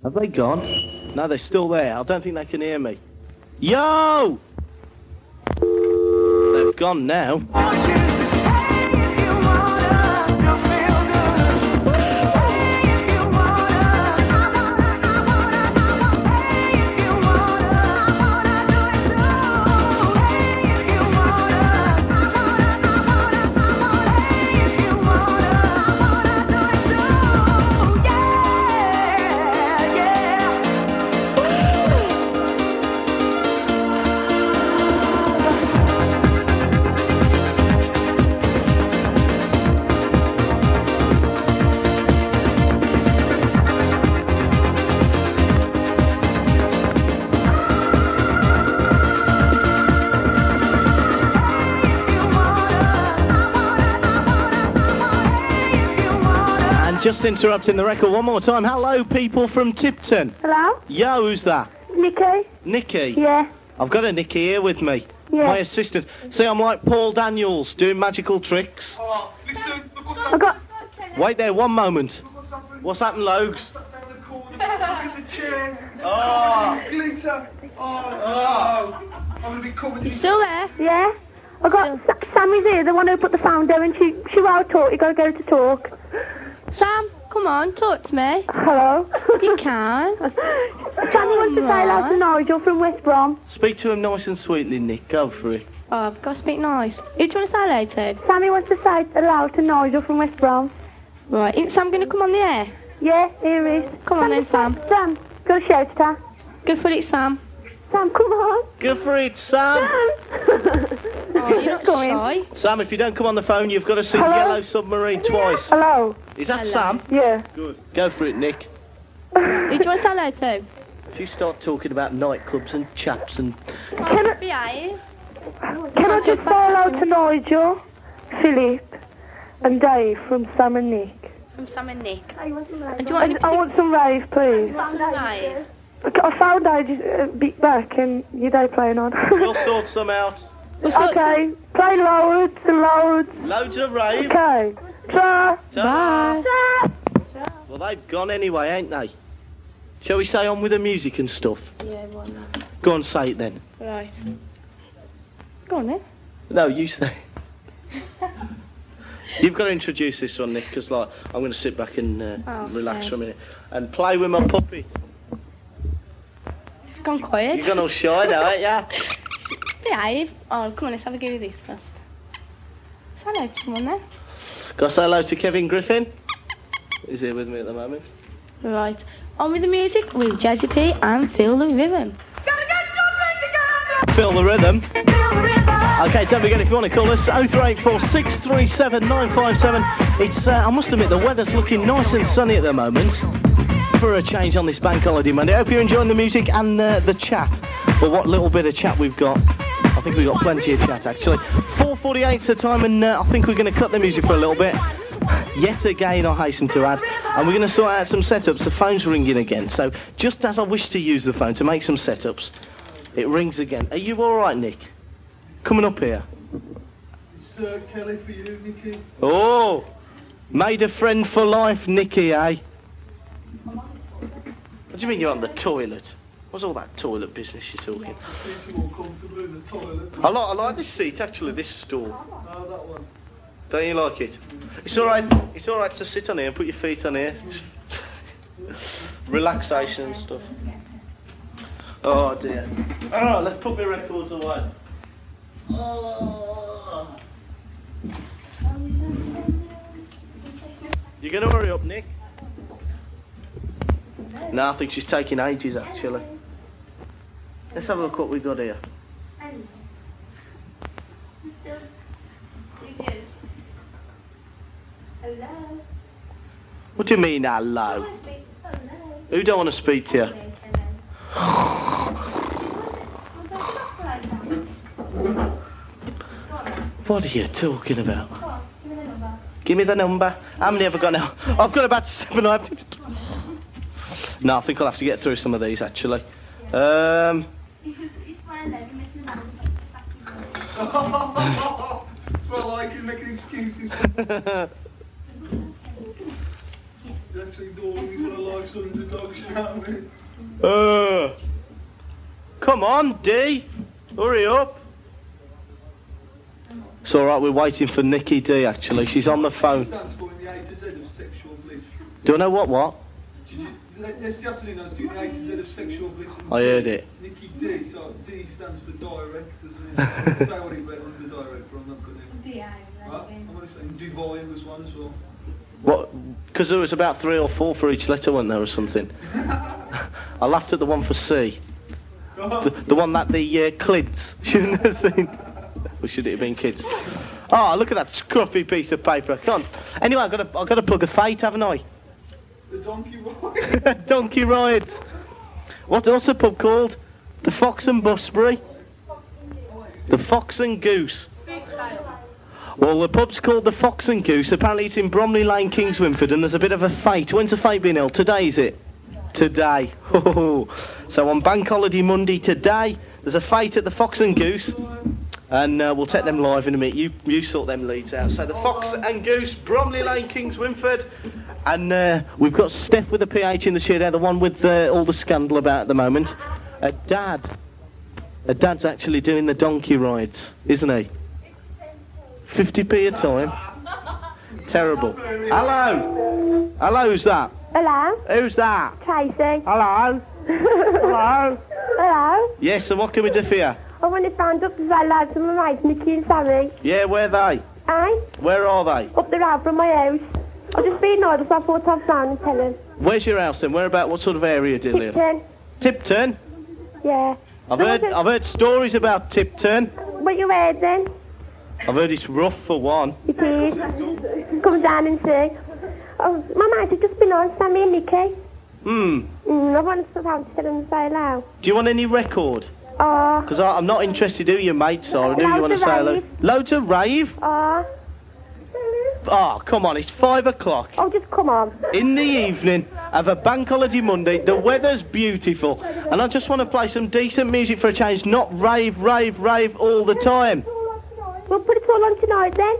Have they gone? No, they're still there. I don't think they can hear me. Yo! They've gone now. Just interrupting the record one more time. Hello, people from Tipton. Hello? Yo, who's that? Nikki? Nikki? Yeah. I've got a Nikki here with me. Yeah. My assistant. See, I'm like Paul Daniels, doing magical tricks. Oh, listen, look what's I got... Wait there, one moment. What's happened, Logs? Oh! Glitter! Oh! I'm gonna be covered in... You still there? Yeah? I got... Sammy's here, the one who put the phone down, and she won't talk. You gotta go to talk. Sam, come on, talk to me. Hello? You can. Sammy wants to say hello to Nigel from West Brom. Speak to him nice and sweetly, Nick. Go for it. Oh, I've got to speak nice. Who do you want to say hello to? Sammy wants to say hello to Nigel from West Brom. Right, isn't Sam going to come on the air? Yeah, here he is. Come on then, Sam. Sam, go shout at her. Go for it, Sam. Sam, come on. Go for it, Sam. Oh, you're not shy. Sam, if you don't come on the phone, you've got to sing Hello? Yellow Submarine twice. Hello. Is that Hello. Sam? Yeah. Good. Go for it, Nick. Who do you want to say hello to? If you start talking about nightclubs and chaps and... Can I, Behave. can I just say hello to Nigel, Philip, and Dave from Sam and Nick? From Sam and Nick. And do you want any I want some rave, please. particular? I found Dave a bit back, and you don't playing on. We'll sort some out. Okay, play loads and loads. Loads of rave. Okay. Ta. Bye. Well, they've gone anyway, ain't they? Shall we say on with the music and stuff? Yeah, why not? Go on, say it then. Right. Go on then. No, you say. You've got to introduce this one, Nick, because like I'm going to sit back and relax Sam. for a minute and play with my puppet. It's gone quiet. You're gone all shy now, ain't ya? Behave. Oh, come on, let's have a go with this first. Say hello to someone there. Got to say hello to Kevin Griffin. He's here with me at the moment. Right. On with the music with Jazzy P and Feel the Rhythm. Feel the rhythm. Okay, don't forget if you want to call us 0384 637 957. It's I must admit the weather's looking nice and sunny at the moment for a change on this bank holiday Monday. I hope you're enjoying the music and the chat. But what little bit of chat we've got, I think we've got plenty of chat actually. 4:48's the time, and I think we're going to cut the music for a little bit. Yet again, I hasten to add, and we're going to sort out some setups. The phone's ringing again, so just as I wish to use the phone to make some setups, it rings again. Are you all right, Nick? Coming up here. It's Kelly for you, Nicky. Oh, made a friend for life, Nicky, eh? What do you mean you're on the toilet? What's all that toilet business you're talking? Makes you more comfortable in the toilet. I like this seat actually, this stool. Oh, that one. Don't you like it? It's all right. It's all right to sit on here and put your feet on here. Relaxation and stuff. Oh dear. Oh, let's put my records away. Oh. You gonna hurry up, Nick? No, I think she's taking ages actually. Let's have a look what we got here. Hello. What do you mean, hello? Who don't want to speak to you? What are you talking about? Give me the number. How many have I got now? I've got about 7 or 8. No, I think I'll have to get through some of these actually. That's what I like, you making excuses. He's actually doing, he's one of like sons of dogs, you know what I mean? Come on, D. Hurry up. It's alright, we're waiting for Nikki D, actually. She's on the phone. Stands for the A to Z of sexual bliss. Do I know what? Yesterday afternoon I was doing the A to Z of sexual bliss. I heard it. Nikki D, so D stands for direct, doesn't it? Say what he went under direct, but I'm not going to. Well, I'm going to say divine was one as well. What? Because there was about 3 or 4 for each letter, wasn't there, or something? I laughed at the one for C. The one that the Clids shouldn't have seen. Or should it have been kids? Oh, look at that scruffy piece of paper. Come on. Anyway, I've got to plug a fate, haven't I? The donkey ride. Donkey rides. What's the pub called? The Fox and Busbury? The Fox and Goose. Well, the pub's called the Fox and Goose. Apparently it's in Bromley Lane, Kings Winford, and there's a bit of a fate. When's the fate being held? Today, is it? Today. So on Bank Holiday Monday today, there's a fate at the Fox and Goose. And we'll take them live in a minute. You sort them leads out. So the Fox and Goose, Bromley Lane, Kings Winford. And we've got Steph with the PH in the chair there, the one with all the scandal about at the moment. Dad's actually doing the donkey rides, isn't he? 50p a time. Terrible. Hello. Hello, who's that? Hello? Who's that? Tracy. Hello. Hello. Hello? Yes, so what can we do for you? I want to find up the lads from my mates, Nicky and Sammy. Yeah, where are they? Aye? Where are they? Up the road from my house. I've just been ordered, so I thought I'd phone and tell them. Where's your house then? Where about? What sort of area do you live? Tipton. Tipton? Yeah. I've heard stories about Tipton. What you heard then? I've heard it's rough for one. It is. Come down and see. Oh, my mate has just been on, Sammy and Nicky. I want to phone to tell them to say hello. Do you want any record? Oh. Because I'm not interested who your mates are and who you want to say hello. Loads of rave? Oh. Oh, come on, it's 5 o'clock. Oh, just come on. In the evening of a bank holiday Monday, the weather's beautiful, and I just want to play some decent music for a change, not rave all the time. We'll put it all on tonight then.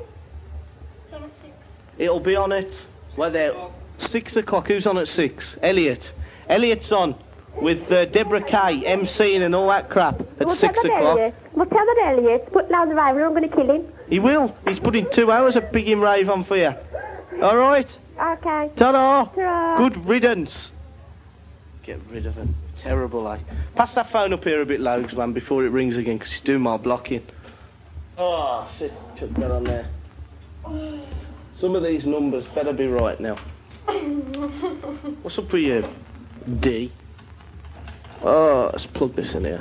It'll be on at, well, there, 6 o'clock. Who's on at 6? Elliot. Elliot's on with Deborah Kay, MCing and all that crap at 6 o'clock. We'll tell that Elliot, put down the rave and I'm going to kill him. He will. He's putting 2 hours of pigging rave on for you. All right? Okay. Ta-da. Ta-ra. Good riddance. Get rid of him. Terrible, eh? Pass that phone up here a bit, Logs, man, before it rings again, because it's doing my blocking. Oh, shit. Chuck that on there. Some of these numbers better be right now. What's up with you? D. Oh, let's plug this in here.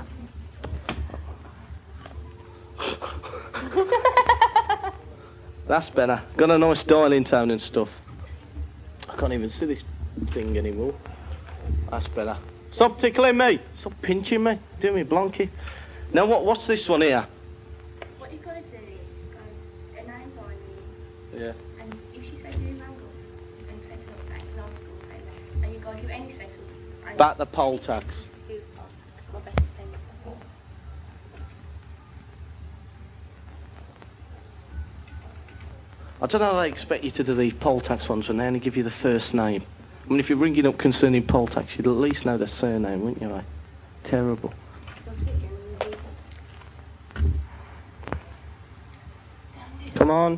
That's better. Got a nice dialing tone and stuff. I can't even see this thing anymore. That's better. Stop tickling me. Stop pinching me. Doing me blonky. Now what's this one here? What you gotta do is go a name's on you. Yeah. And if she says do mangles and set up like an old school thing, and you gotta do any setup. Back the poll tax. Do my best thing. I don't know how they expect you to do these poll tax ones when they only give you the first name. I mean, if you're ringing up concerning poll tax, you'd at least know their surname, wouldn't you, eh? Terrible. Come on.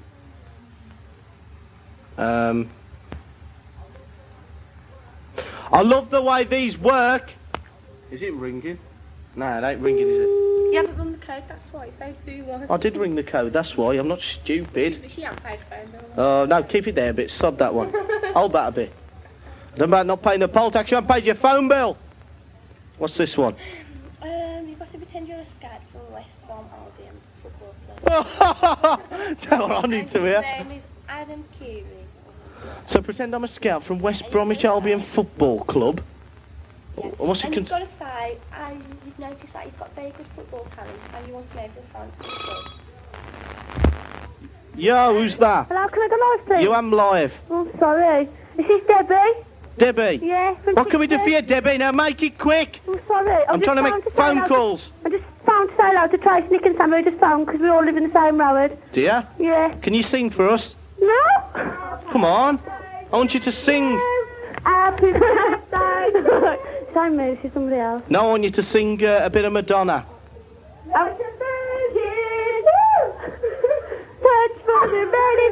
I love the way these work. Is it ringing? No, it ain't ringing, is it? You haven't run the code, that's why. They do one. I did ring the code, that's why. I'm not stupid. But she hasn't paid for it. Oh, no, keep it there a bit. Sod that one. Hold that a bit. Don't about not paying the poll tax. You haven't paid your phone bill. What's this one? You've got to pretend you're a scout for West Brom Albion football club. Tell her I need to hear. His name is Adam Keary. So pretend I'm a scout from West Bromwich Albion Football Club. Yeah. What's it? And you've got to say, you've noticed that he's got very good football talent, and you want to know if he'll sign for the club. Yo, who's that? Hello, can I go live, please? You am live. Oh, sorry. Is this Debbie? Debbie? Yeah. What can we do for you, Debbie? Now make it quick. I'm sorry. I'm trying to make phone calls. I just found to say hello to Tracy, Nick and Sammy. I just found because we all live in the same road. Do you? Yeah. Can you sing for us? No? Come on. I want you to sing. Happy birthday. Sorry, Mary, she's somebody else. No, I want you to sing a bit of Madonna. Happy birthday. Touch for the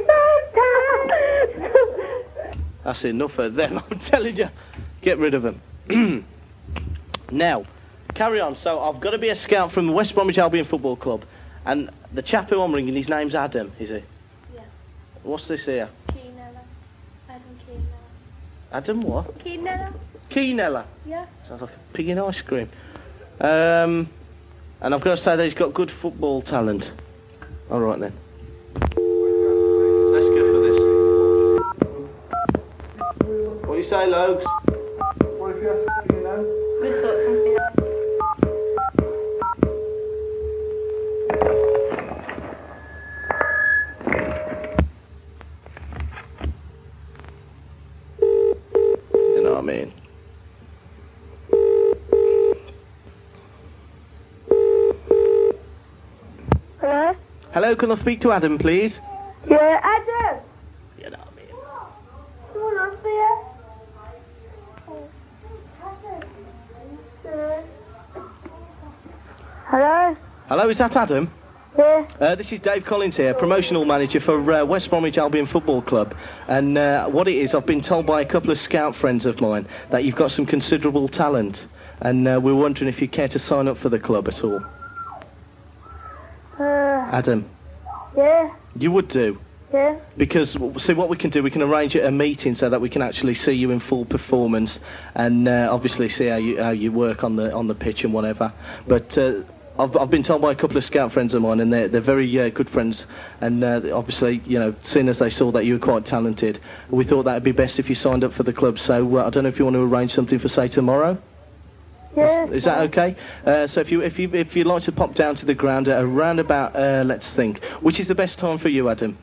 very first time. That's enough of them, I'm telling you. Get rid of them. Now, carry on. So I've got to be a scout from the West Bromwich Albion Football Club. And the chap who I'm ringing, his name's Adam, is he? Yeah. What's this here? Keenella. Adam Keenella. Adam what? Keenella? Keenella. Yeah. Sounds like a pig in ice cream. And I've got to say that he's got good football talent. All right then. Let's go for this. What do you say, Logs? What if you have to, you know? We thought something else. You know what I mean? Hello? Hello, can I speak to Adam, please? Yeah, Adam. You know what I mean? Someone else there? Hello? Hello, is that Adam? Yeah. This is Dave Collins here, promotional manager for West Bromwich Albion Football Club. And what it is, I've been told by a couple of scout friends of mine that you've got some considerable talent. And we're wondering if you care to sign up for the club at all. Adam, Yeah. you would do. Yeah. Because, see, what we can do, we can arrange a meeting so that we can actually see you in full performance and obviously see how you work on the pitch and whatever. But I've been told by a couple of scout friends of mine, and they're very good friends, and obviously, you know, seeing as they saw that you were quite talented, we thought that would be best if you signed up for the club. So I don't know if you want to arrange something for, say, tomorrow. Yeah. Is that okay? So if you'd like to pop down to the ground at around about let's think, which is the best time for you, Adam?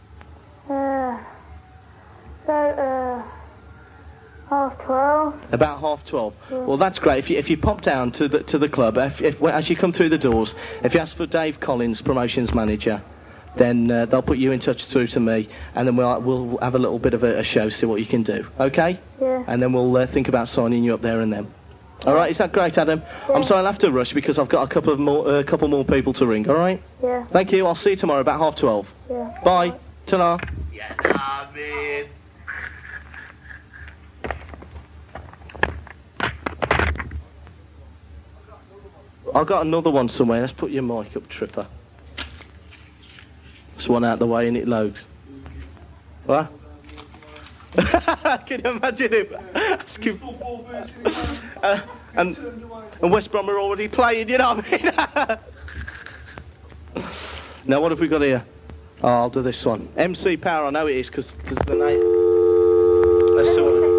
Half 12. About 12:30. Yeah. Well, that's great. If you pop down to the club, as you come through the doors, if you ask for Dave Collins, promotions manager, then they'll put you in touch through to me, and then we'll have a little bit of a show, see what you can do. Okay? Yeah. And then we'll think about signing you up there and then. All right? Is that great, Adam? Yeah. I'm sorry, I'll have to rush because I've got a couple more people to ring. All right? Yeah. Thank you. I'll see you tomorrow about 12:30. Yeah. Bye. Ta-ra. Yeah, I mean. I've got another one somewhere. Let's put your mic up, Tripper. This one out the way, and it loads. What? Can you imagine him asking? And West Brom are already playing, you know what I mean? Now, what have we got here? Oh, I'll do this one. MC Power, I know it is, because there's the name. Let's see what...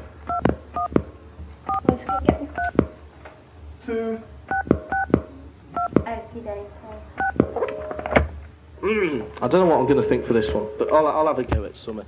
2. I don't know what I'm going to think for this one, but I'll have a go at something.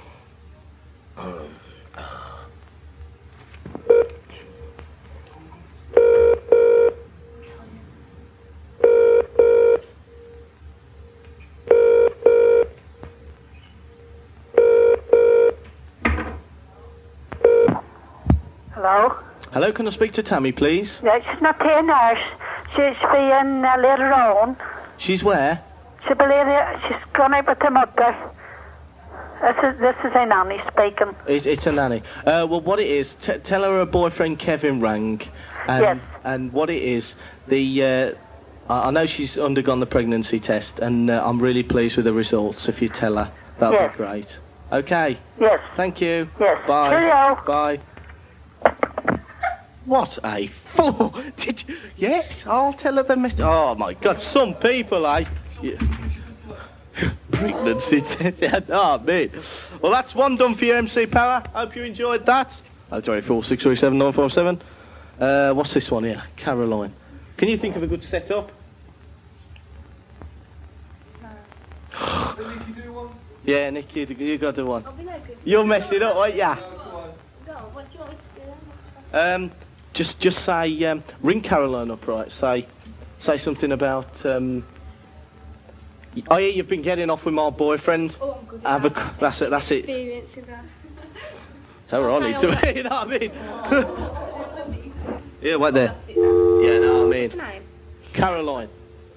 Hello? Hello, can I speak to Tammy, please? Yeah, she's not here now. She's being later on. She's where? She's gone out with her mother. This is a nanny speaking. It's a nanny. Well, what it is, tell her boyfriend Kevin rang. And, yes. And what it is, I know she's undergone the pregnancy test, and I'm really pleased with the results. If you tell her, that would be great. Okay. Yes. Thank you. Yes. Bye. Cheerio. Bye. What a fool! Did you? Yes, I'll tell her the message. Oh my God, some people, pregnancy test. Oh, mate. Well, that's one done for you, MC Power. Hope you enjoyed that. 034637957. What's this one here? Caroline. Can you think of a good setup? No. Nicky, do one? Yeah, Nick, you got to do one. I'll be no good. You'll mess it up, won't ya? Go, what do you want me to do then? Just say, ring Caroline up, right? Say something about, oh yeah, you've been getting off with my boyfriend. Oh, I'm good. That's it. Experience with that. So where I need to be, you know what I mean? Yeah, right there. Yeah, know what I mean? Name? Caroline.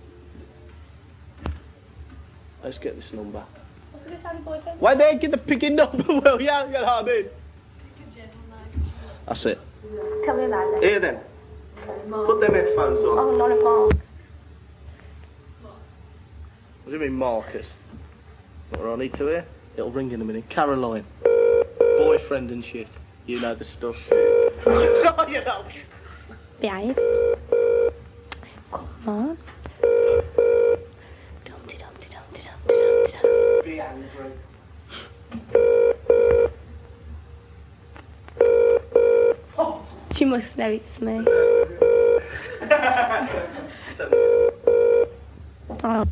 Let's get this number. What's the sound boyfriend? Why they get the picking number, will ya? You know what I mean? That's it. Tell me about it. Here then. Put them headphones on. Oh, not a Mark. What do you mean, Marcus? What do I need to hear? It'll ring in a minute. Caroline. Boyfriend and shit. You know the stuff. Oh, you know. Behave. Come on. Be angry. She must know it's me. Oh.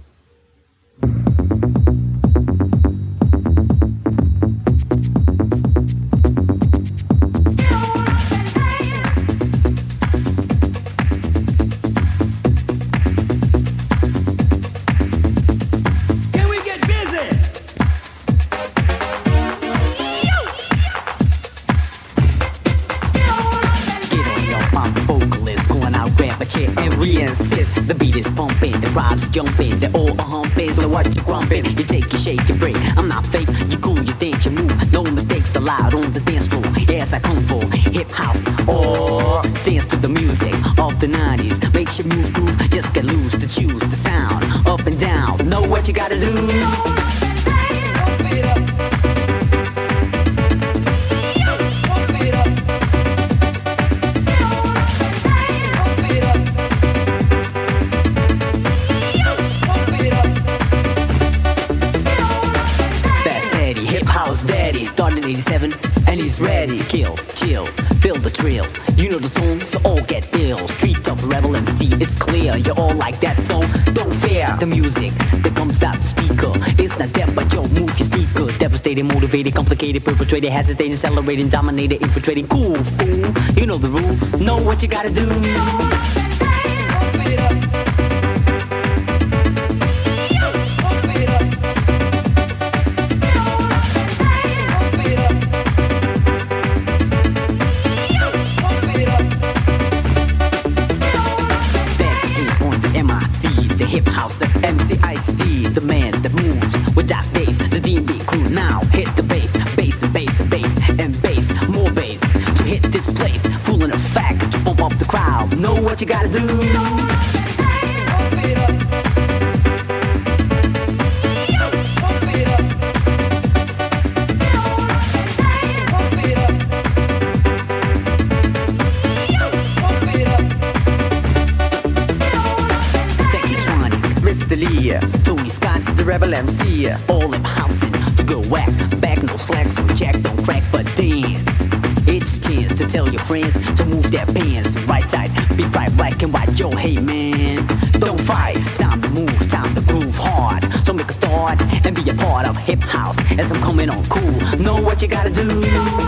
The beat is pumping, the rhymes jumping, they're all humping. So what you grumping? You take, you shake, you break. I'm not fake, you cool, you dance, you move. No mistakes allowed on the dance floor. Yes, I come for hip hop or dance to the music of the 90s. Makes you move, groove, just get loose to choose the sound. Up and down, know what you gotta do. Started in 87 and he's ready. Kill, chill, feel the thrill. You know the song, so all get ill. Street of rebel MC, it's clear. You're all like that song, don't fear. The music that comes out the speaker, it's not deaf but yo, move your speaker. Devastating, motivated, complicated, perpetrated, hesitating, accelerating, dominated, infiltrating. Cool, fool, you know the rule. Know what you gotta do. The man that moves with that bass, the D&D crew now hit the bass, bass and bass and bass and bass, more bass to hit this place, fooling a fact to bump up the crowd. Know what you gotta do. Tony Scott, the rebel MC, all in housing to go whack, back no slacks, so jack don't crack, but dance. It's a chance to tell your friends to move their pants right side, be right black and white. Yo, hey man, don't fight. Time to move, time to groove hard. So make a start and be a part of hip hop as I'm coming on cool. Know what you gotta do.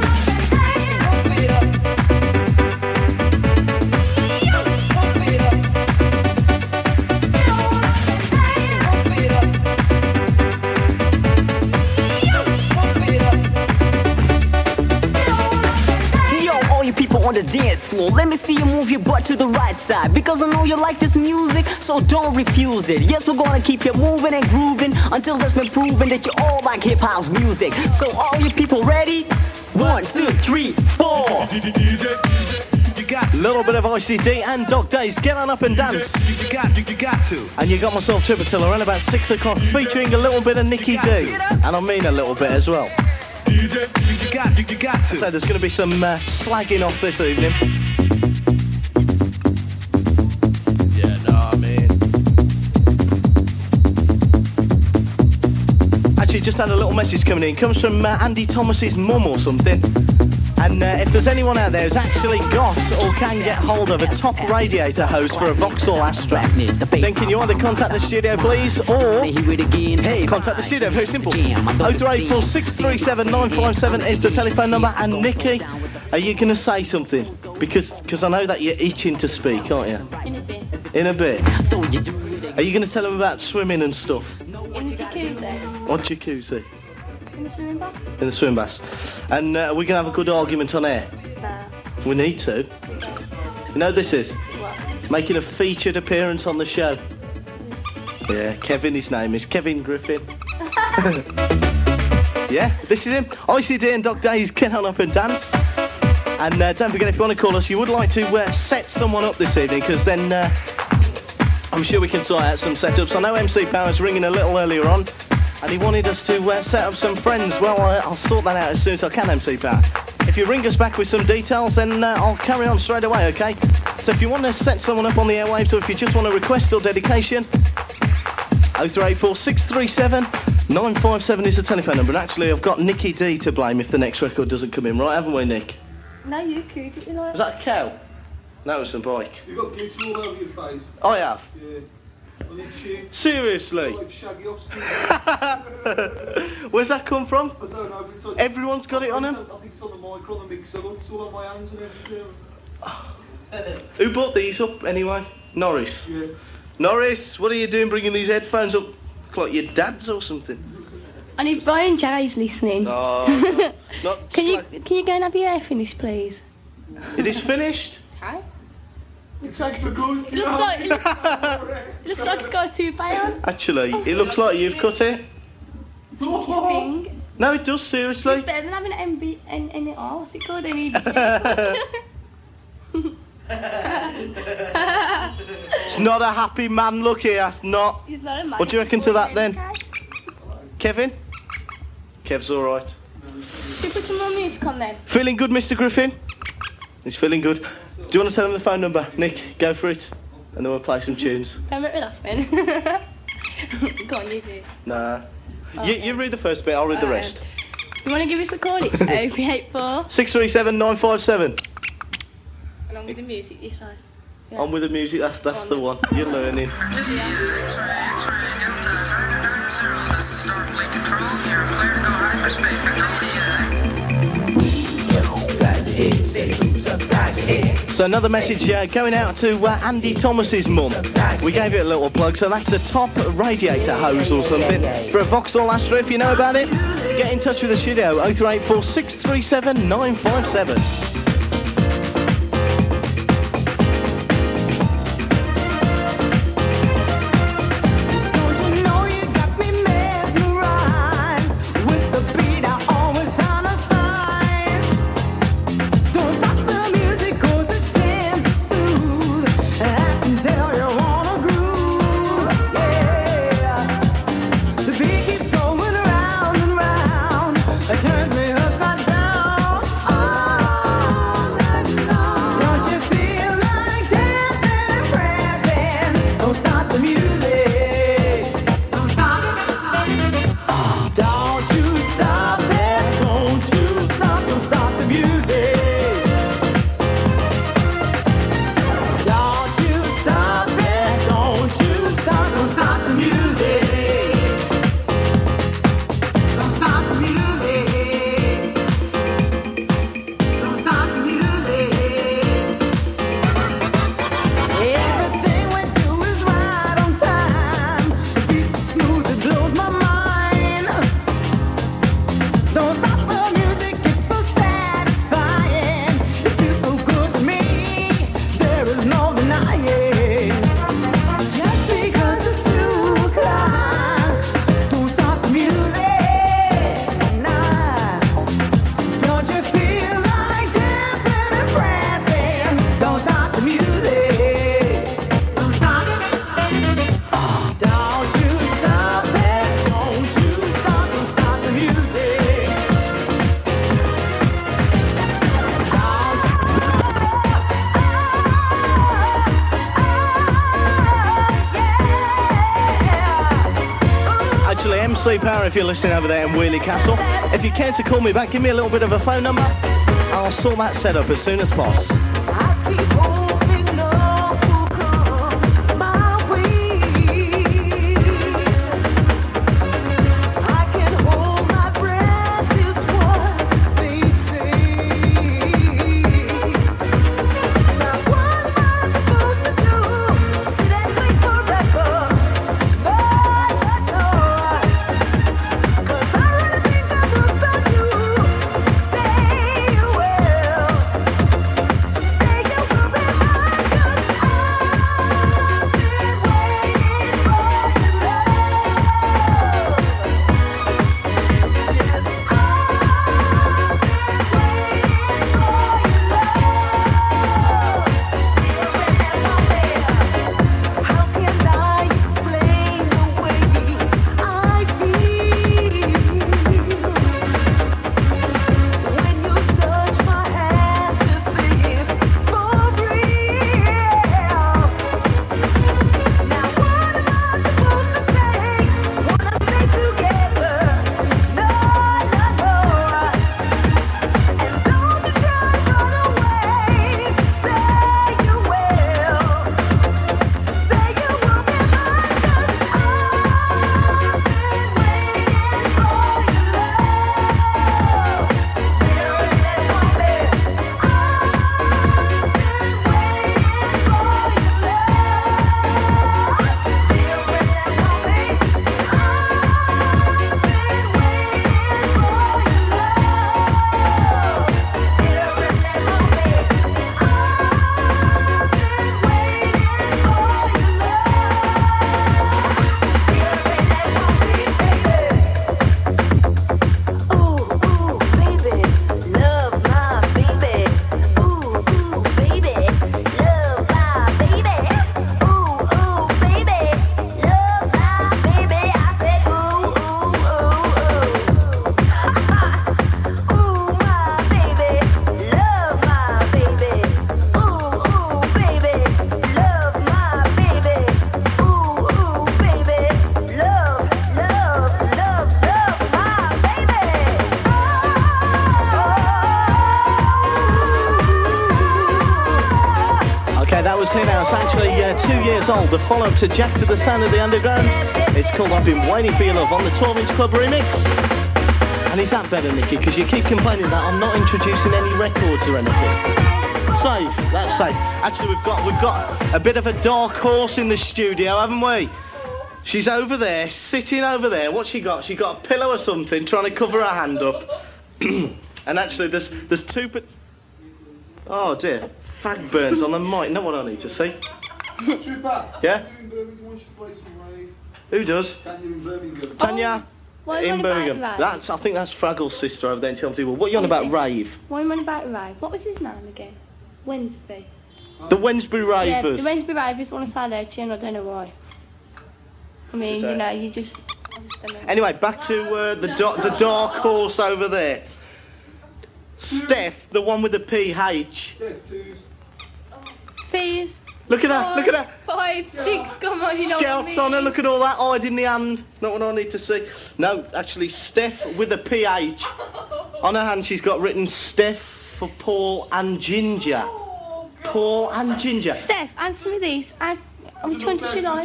On the dance floor, let me see you move your butt to the right side, because I know you like this music, so don't refuse it. Yes, we're gonna keep you moving and grooving until it's been proven that you all like hip house music. So all you people ready? 1, 2, 3, 4. Little bit of ICD and Dog Days. Get on up and dance. You got to. And you got myself Triple Till around about 6 o'clock, featuring a little bit of Nicky D, and I mean a little bit as well. You got to. So there's going to be some slagging off this evening. Yeah, no, I mean. Actually, just had a little message coming in. It comes from Andy Thomas's mum or something. And if there's anyone out there who's actually got or can get hold of a top radiator hose for a Vauxhall Astra, then can you either contact the studio, please, or contact the studio. Very simple. 0384 637 957 is the telephone number. And Nikki, are you going to say something? Because I know that you're itching to speak, aren't you? In a bit. Are you going to tell them about swimming and stuff? In the jacuzzi. What jacuzzi? In the swimming bath? In the swimming baths. And we're going to have a good argument on air. Nah. We need to. You know what this is? What? Making a featured appearance on the show. Yeah, Kevin, his name is Kevin Griffin. Yeah, this is him. ICD and Doc Days, get on up and dance. And don't forget, if you want to call us, you would like to set someone up this evening, because then I'm sure we can sort out some setups. I know MC Power's ringing a little earlier on, and he wanted us to set up some friends. Well, I'll sort that out as soon as I can, MC Power. If you ring us back with some details, then I'll carry on straight away, okay? So if you want to set someone up on the airwaves, or if you just want a request or dedication, 0384 637 957 is the telephone number. And actually, I've got Nicky D to blame if the next record doesn't come in, right, haven't we, Nick? No, you cooed it, you know. Was that a cow? No, it was a bike. You've got glitter all over your face. I have? Yeah. On your chin. Seriously? Like Shaggy Austin. Where's that come from? I don't know, but it's on... Everyone's got it on them? I think it's on the mic, on the mixer. Look, it's all on my hands and everything. Who brought these up, anyway? Norris? Yeah. Norris, what are you doing bringing these headphones up? Look like your dad's or something. And if Brian Jay's listening, Oh, not can you go and have your hair finished, please? It is finished? Hi. It looks like it's got a toupee on. Actually, it looks like you've cut it. Thing. No, it does, seriously. It's better than having an what's it called? It's not a happy man look here, that's not. He's not a man. What do you reckon to that then? Kevin? Kev's alright. Should we put some more music on then? Feeling good, Mr. Griffin? He's feeling good. Do you want to tell him the phone number? Nick, go for it. And then we'll play some tunes. Don't make me laugh then. Go on, you do. Nah. Okay. You read the first bit, I'll read the rest. You want to give us a call? It's 0384. 637 957. Along with the music this time. Yeah. On with the music, that's the one. You're learning. So another message going out to Andy Thomas's mum. We gave it a little plug, so that's a top radiator hose or something for a Vauxhall Astra. If you know about it, get in touch with the studio, 0384 637 957. MC Power if you're listening over there in Wheelie Castle. If you care to call me back, give me a little bit of a phone number. I'll sort that set up as soon as possible. was Hen House, actually 2 years old. The follow-up to Jack to the Sound of the Underground. It's called I've Been Waiting for Your Love on the 12-inch Club remix. And is that better, Nicky? Because you keep complaining that I'm not introducing any records or anything. Safe, that's safe. Actually, we've got a bit of a dark horse in the studio, haven't we? She's over there, sitting over there. What's she got? She got a pillow or something, trying to cover her hand up. And actually, there's two... Oh, dear. Fag burns on the mic. Not what I need to see. Yeah? Who does? Tanya in Birmingham. Tanya Why in on Birmingham. about Rave? I think that's Fraggle's sister over there in Chelsea. What are you on about, Rave? Why am I on about Rave? What was his name again? Wednesday. The Wednesbury Yeah, Ravers. the Wednesday Ravers want to say that to you and I don't know why. I mean, you know, you just... I just don't know. Anyway, back to the dark horse over there. Steph, the one with the PH. Fees. Look at her, look at her. 5, 6, come on, you know what I Scouts mean. on her, look at all that hide in the hand. Not what I need to see. No, actually, Steph with a PH. On her hand, she's got written Steph for Paul and Ginger. Paul and Ginger. Steph, answer me this. Which one does she like?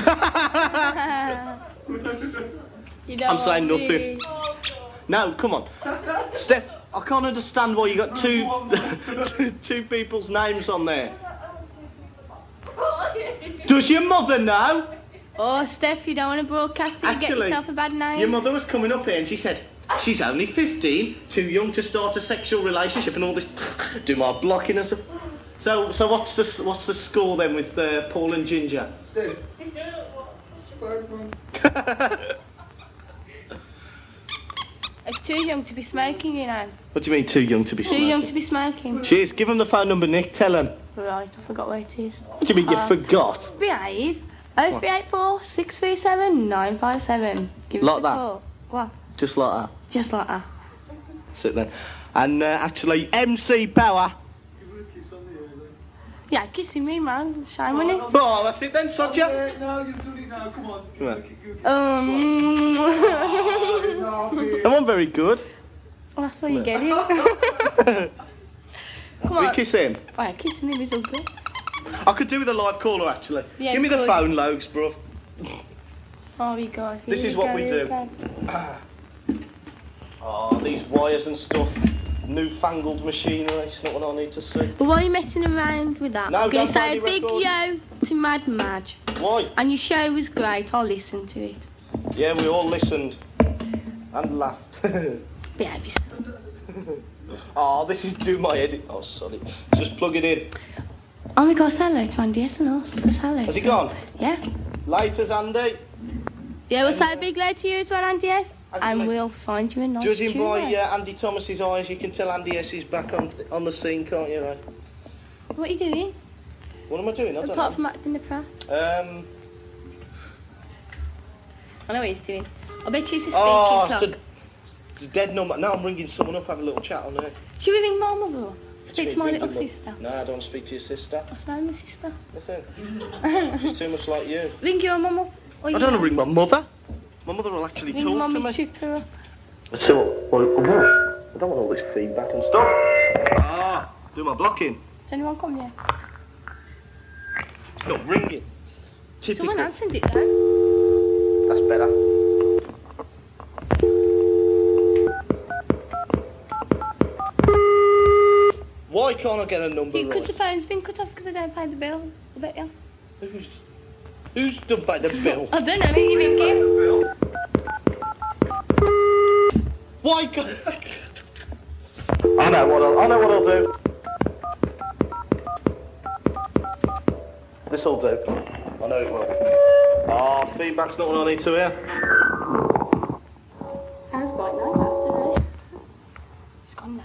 You don't I'm saying want nothing. me. No, come on. Steph, I can't understand why you got two people's names on there. Does your mother know? Oh, Steph, you don't want to broadcast it and get Actually, yourself a bad name. Your mother was coming up here and she said, she's only 15, too young to start a sexual relationship and all this, do my blocking and stuff. So what's the score then with Paul and Ginger? Steve. It's too young to be smoking, you know. What do you mean too young to be Too smoking? young to be smoking. She is. Give him the phone number, Nick. Tell him. Right, I forgot where it is. What do you mean you forgot? Behave. 0384 637 957. Give Like us a that? call. What? Just like that. Just like that. Sit there. And actually, MC Power. Yeah, kissing me, man. Shame on it. Oh, that's it then, Sodja. No, you've done it now, come on. Right. Oh, That one very good. Well, that's what you get it. Come We on. kiss him. Oh, yeah, kissing him is ugly. I could do with a live caller, actually. Yeah, Give me the good. phone, Logs, bruv. Oh, you guys. This is what we do. Oh, these wires and stuff. Newfangled machinery. It's not what I need to see. But why are you messing around with that? No, I'm going don't to say play a big records. yo to Mad Madge. Why? And your show was great. I'll listen to it. Yeah, we all listened. And laughed. Behave yourself. Oh, this is do my edit. Oh, sorry. Just plug it in. Oh my God, say hello to Andy S and us. Say hello. Has he gone? Yeah. Laters, Andy. Yeah, we'll say a big hello to you as well, Andy S. And we'll find you a nice Judging tune, by mate. Andy Thomas's eyes, you can tell Andy S is back on the scene, can't you, right? What are you doing? What am I doing? I don't Apart know. from acting the part. Um. I know what he's doing. I bet you it's a speaking Oh, clock. it's a dead number. Now I'm ringing someone up, have a little chat on there. Should we ring my mother? Speak to my Ring little them up. sister. No, I don't want to speak to your sister. What's the name of my sister? Nothing. She's too much like you. Ring your mum up. Or I your don't want to dad. ring my mother. My mother will actually Ring talk to mummy, me. trip her up. I tell you what, I don't want all this feedback and stuff. Ah, do my blocking. Does anyone come here? It's not ringing. Typical. Someone answered it though. That's better. Why can't I get a number Because the right? phone's been cut off because I don't pay the bill. I bet you. Who's done by the bill? I don't know, who you ringing? Why can't I know what I'll do. This'll do. I know it will. Ah, feedback's not what I need to hear. Sounds quite nice actually. It's gone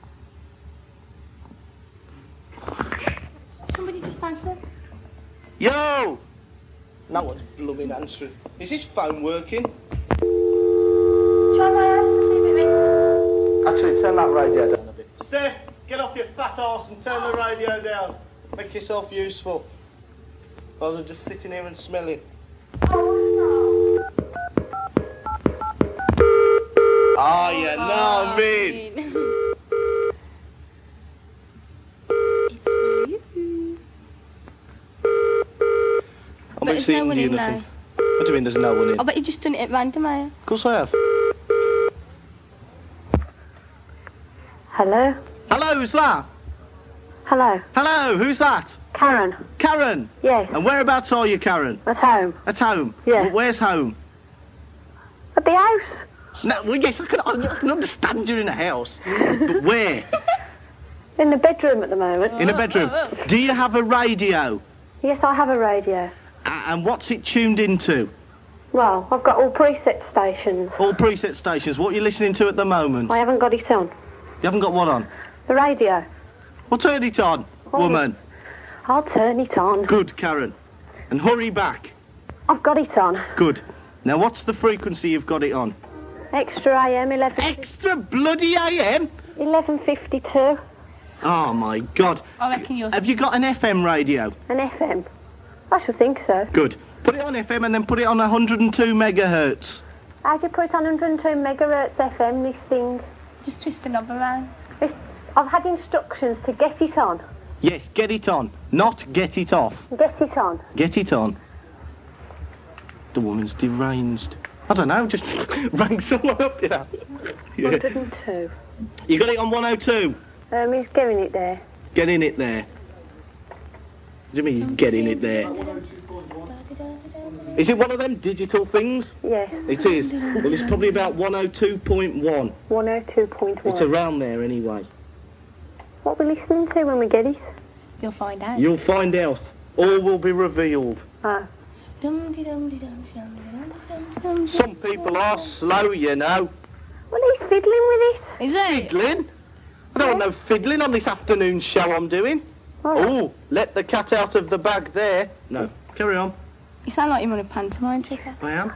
now. Somebody just answered. Yo! No one's blooming answering. Is this phone working? Try my answer, see if it rings. Actually, turn that radio down a bit. Steph, get off your fat arse and turn the radio down. Make yourself useful. Rather than just sitting here and smelling. Ah, yeah, no, I mean. it's there's no one Indian in or now. something. What do you mean there's no one in? I bet you've just done it at random, eh? Of course I have. Hello? Hello, who's that? Hello? Hello, who's that? Karen? Karen. Yes. And whereabouts are you, Karen? At home? At home. Yeah. Well, where's home? At the house? No, well, yes, I can understand you're in a house, but where? In the bedroom at the moment. In a bedroom. Do you have a radio? Yes, I have a radio. And what's it tuned into? Well, I've got all preset stations. All preset stations. What are you listening to at the moment? I haven't got it on. You haven't got what on? The radio. Well, turn it on, woman. I'll turn it on. Good, Karen. And hurry back. I've got it on. Good. Now, what's the frequency you've got it on? Extra AM 11... Extra bloody AM? 1152. Oh, my God. I reckon yours. Have you got an FM radio? An FM. I should think so. Good. Put it on FM and then put it on 102 megahertz. How do you put it on 102 megahertz FM, this thing? Just twist the knob around. I've had instructions to get it on. Yes, get it on. Not get it off. Get it on. Get it on. The woman's deranged. I don't know, just rang someone up, you know. Yeah. 102. You got it on 102? He's getting it there. Getting it there. What do you mean he's getting it there? Is it one of them digital things? Yes. It is. Well, it's probably about 102.1. 102.1. It's around there anyway. What are we listening to when we get it? You'll find out. You'll find out. All will be revealed. Ah. Some people are slow, you know. Well, he's fiddling with it. Is it? Fiddling? I don't want no fiddling on this afternoon show I'm doing. Oh, let the cat out of the bag there. No, carry on. You sound like you're on a pantomime trick. I am.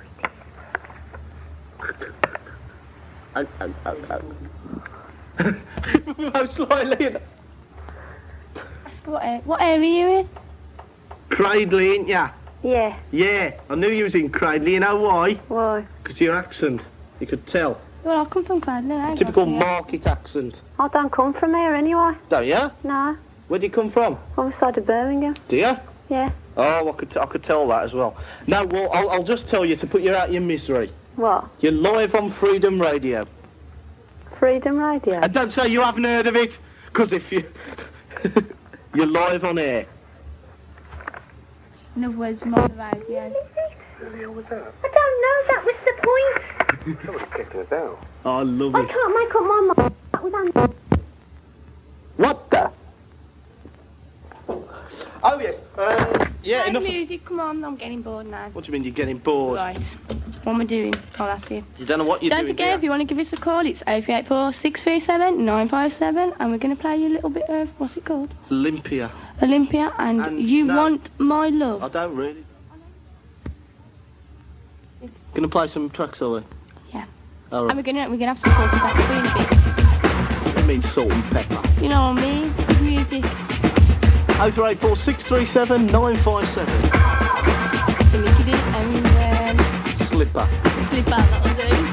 Most likely. Ask what area are you in? Cradley, ain't ya? Yeah. Yeah, I knew you was in Cradley. You know why? Why? Because your accent. You could tell. Well, I come from Cradley. Typical market accent. I don't come from here anyway. Don't you? No. Where do you come from? I'm side of Birmingham. Do you? Yeah. Oh, I could tell that as well. No, well, I'll just tell you to put you out of your misery. What? You're live on Freedom Radio. Freedom Radio. And don't say you haven't heard of it, because if you... you're live on air. In other words, I'm on the radio. I don't know, that was the point. Somebody's kicking us out. I love I it. can't make up my mind. That was on. What the? Oh, yes. Yeah, Play enough... music, come on, I'm getting bored now. What do you mean you're getting bored? Right. What am I doing? I'll ask you. You don't know what you're Don't doing. forget, if you want to give us a call, it's 0384 637 957, and we're going to play you a little bit of, what's it called? Olympia. Olympia, and You no, Want My Love. I don't really. Gonna play some tracks, are we? Yeah. All And right. we're gonna have some salt and pepper for you in a bit. What do you mean salt and pepper? You know what I mean? Good music. 0384 637 957. The Nicky D and Slipper. Slip Out, that'll do.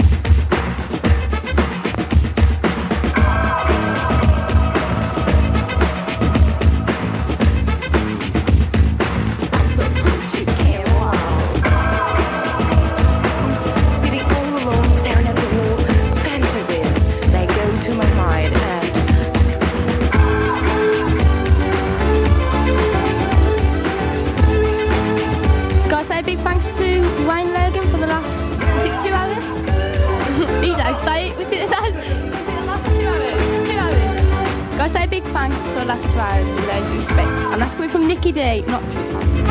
Guys, say a big thanks to Wayne Logan for the last, is it 2 hours? You don't say it, was it the last 2 hours? 2 hours. Guys, say a big thanks for the last 2 hours with loads of respect. And that's coming from Nicky D, not Tripper.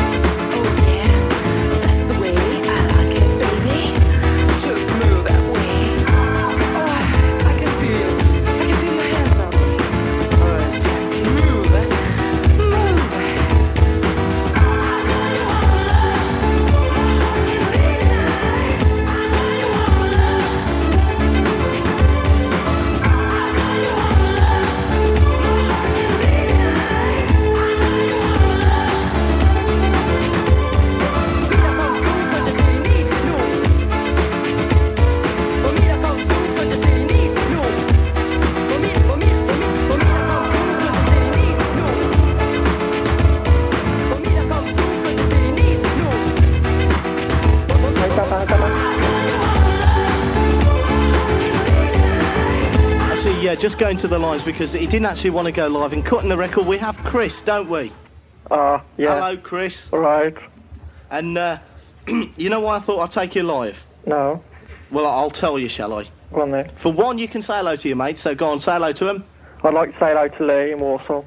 just going to the lines because he didn't actually want to go live. In cutting the record, we have Chris, don't we? Yeah. Hello, Chris. All right. And you know why I thought I'd take you live? No. Well, I'll tell you, shall I? Go on then. For one, you can say hello to your mates, so go on, say hello to him. I'd like to say hello to Lee in Warsaw.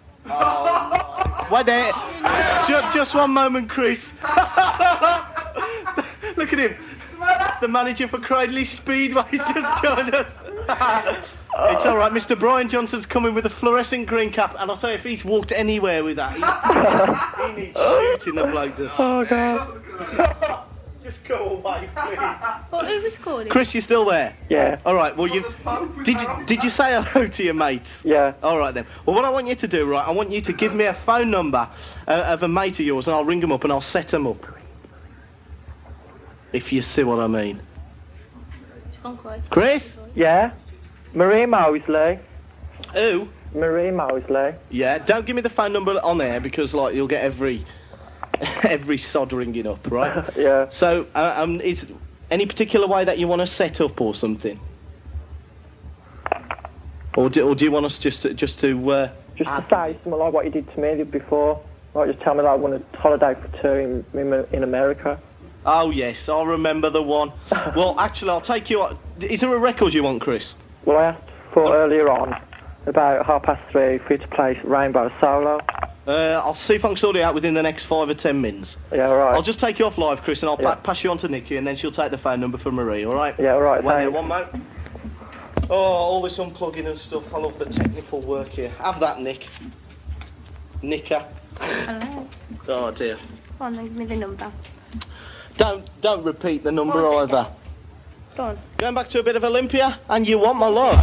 Wait there. Just one moment, Chris. Look at him. The manager for Cradley Speedway's just joined us. It's all right. Mr. Brian Johnson's coming with a fluorescent green cap, and I'll say if he's walked anywhere with that, he needs shooting the bloke does. Oh, God. Just go away, please. Well, who was calling? Chris, you still there? Yeah. All right. Well, did you say hello to your mates? Yeah. All right then. Well, what I want you to do, right? I want you to give me a phone number of a mate of yours, and I'll ring them up and I'll set them up. If you see what I mean. Chris? Yeah? Marie Mosley. Who? Marie Mosley. Yeah. Don't give me the phone number on there because, like, you'll get every sod ringing up, right? Yeah. So, is any particular way that you want to set up or something? Or do you want us just to Just to say something like what you did to me before. Like, just tell me that I want a holiday for 2 in America. Oh, yes, I remember the one. Well, actually, I'll take you on. Is there a record you want, Chris? Well, I asked for earlier on, about 3:30, for you to play Rainbow Solo. I'll see if I can sort it out within the next 5 or 10 minutes. Yeah, all right. I'll just take you off live, Chris, and I'll pass you on to Nikki, and then she'll take the phone number for Marie, all right? Yeah, all right, Wait there, thanks. one moment. Oh, all this unplugging and stuff. I love the technical work here. Have that, Nick. Nicker. Hello. Oh, dear. Go on, then give me the number. Don't repeat the number Go on, either. Go on. Going back to a bit of Olympia, and You Want My Love.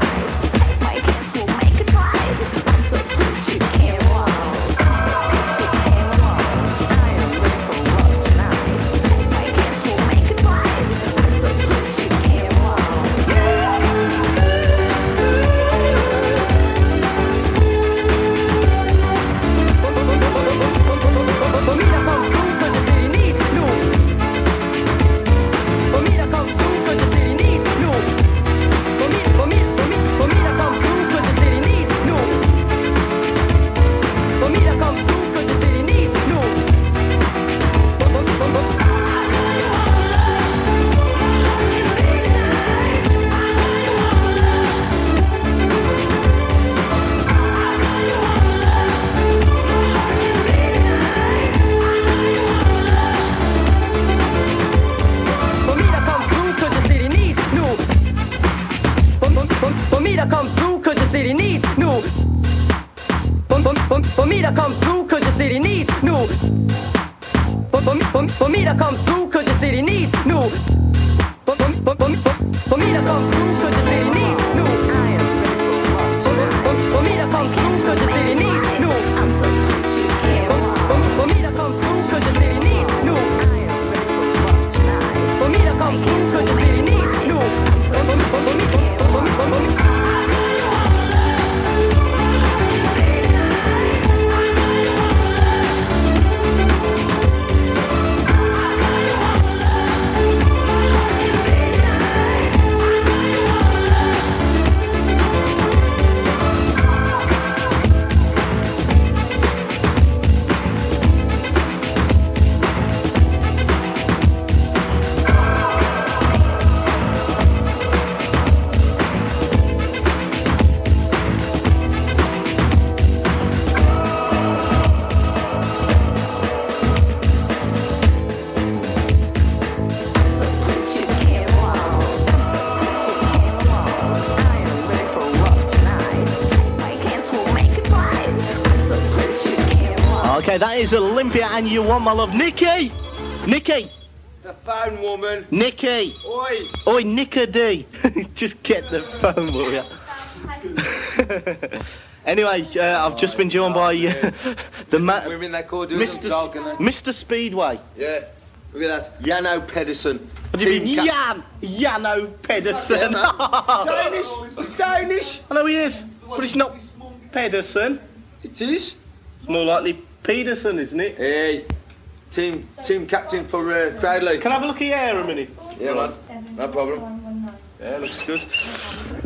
For me to come through, cause the city needs new. For me to come through, cause the city needs new. For me to come through, cause the city needs new. For me to come through, cause the city needs new. For me to come through, cause the city needs new. For me to come through, cause the city needs new. For me. Okay, that is Olympia and You Want My Love. Nikki! Nikki! The phone, woman. Nikki! Oi! Oi, Nicker D! Just get the phone, will you? Anyway, I've just been joined by the man... Women they call doing them talking. Mr. Speedway. Yeah. Look at that. Jano Pedersen. What do you mean? Jano Pedersen. Danish. Danish. I know he is, but it's not Pedersen. It is. It's more likely Pedersen, isn't it? Hey. Team captain for Cradley. Can I have a look at your hair a minute? Yeah, man. No problem. Yeah, looks good.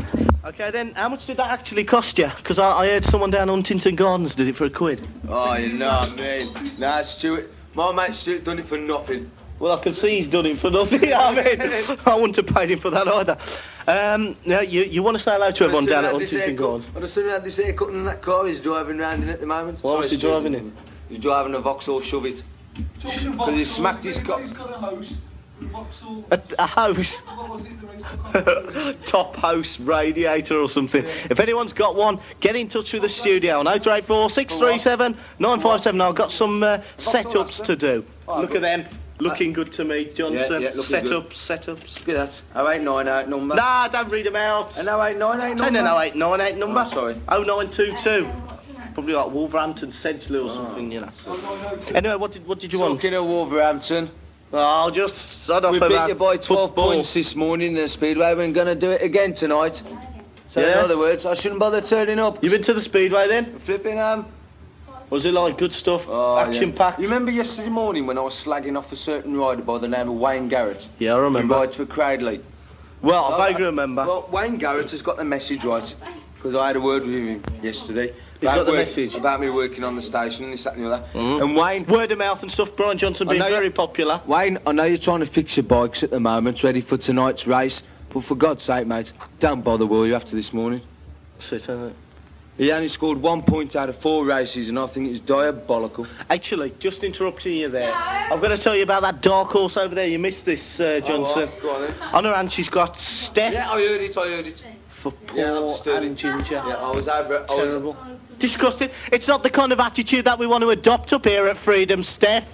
Okay, then, how much did that actually cost you? Because I heard someone down Huntington Gardens did it for £1. Oh, you know what I mean? Nah, Stuart. My mate Stuart done it for nothing. Well, I can see he's done it for nothing, you know what I mean? I wouldn't have paid him for that either. Now, you want to say hello to everyone down at Huntington Gardens? I'd assume he had this haircut in that car he's driving round in at the moment. What was he driving in? He's driving a Vauxhall Shove It. Because he smacked his car. He's got a house. Vauxhall. A house? What was it? The rest of the Top house radiator or something. If anyone's got one, get in touch with the studio on 0384 637 957. I've got some setups to do. Look at them. Looking good to me, Johnson. Yeah, setups. Look at that. 0898 number. Nah, don't read them out. An 0898 number. An 0898 number. Oh, sorry. 0922. Probably like Wolverhampton, Sedgley or something, you know. Anyway, what did you want? Talking of Wolverhampton. Oh, just sod off We about beat you by 12 football. points this morning in the Speedway. We're going to do it again tonight. So in other words, I shouldn't bother turning up. You been to the Speedway then? Flipping Was it like good stuff? Oh, Action-packed? You remember yesterday morning when I was slagging off a certain rider by the name of Wayne Garrett? Yeah, I remember. Who rides for Cradley. Well, I vaguely remember. Well, Wayne Garrett has got the message right, because I had a word with him yesterday. He's got the message? About me working on the station and this, that and the other. And Wayne... Word of mouth and stuff, Brian Johnson being very popular. Wayne, I know you're trying to fix your bikes at the moment, ready for tonight's race, but for God's sake, mate, don't bother, will you, after this morning? He only scored 1 point out of 4 races, and I think it's diabolical. Actually, just interrupting you there, I've got to tell you about that dark horse over there. You missed this, Johnson. Go on then. On her hand, she's got Steph. Yeah, I heard it. For poor and Ginger. Yeah, I was over... Terrible. Disgusting. It's not the kind of attitude that we want to adopt up here at Freedom, Steph.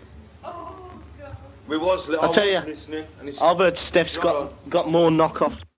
We was... I'll tell you, I've heard Steph's got more knockoffs.